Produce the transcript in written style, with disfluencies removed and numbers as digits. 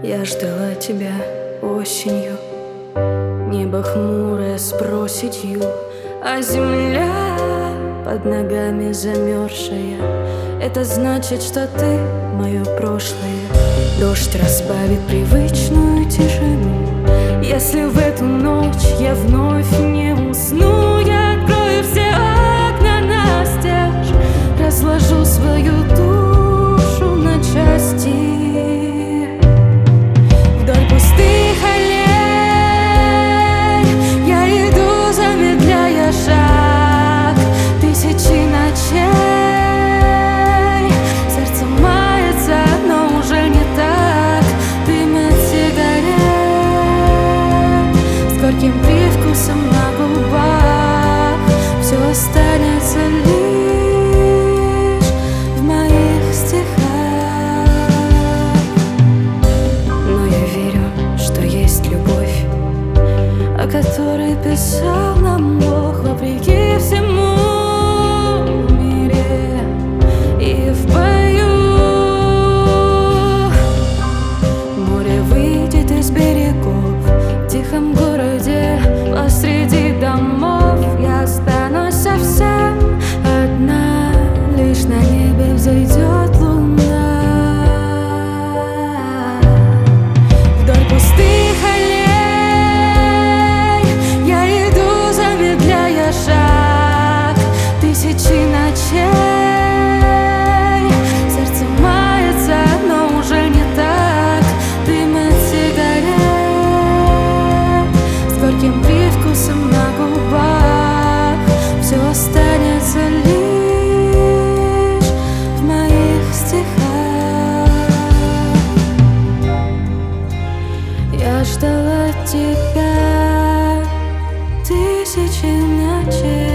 Я ждала тебя осенью, небо хмурое с проседью, а земля под ногами замерзшая. Это значит, что ты мое прошлое. Дождь разбавит привычную тишину. Если в эту ночь я вновь не усну, я открою все окна настежь, разложу свою душу на части. Вдоль пустых аллей я иду, замедляя шаг. Тысячи ночей сердце мается, но уже не так. Дым от сигарет с горьким привкусом на губах. Все останется лишь в моих стихах. Но я верю, что есть любовь, о которой писал нам Бог, вопреки всему в мире и в бою. Море выйдет из берегов в тихом городе посреди домов. Я останусь совсем одна, лишь на небе взойдет луна. Вдоль пустых аллей я иду, замедляя шаг. Тысячи ночей сердце мается, но уже не так. Дым от сигарет с горьким привкусом на губах. Все останется лишь в моих стихах. Я ждала тебя тысячи ночей.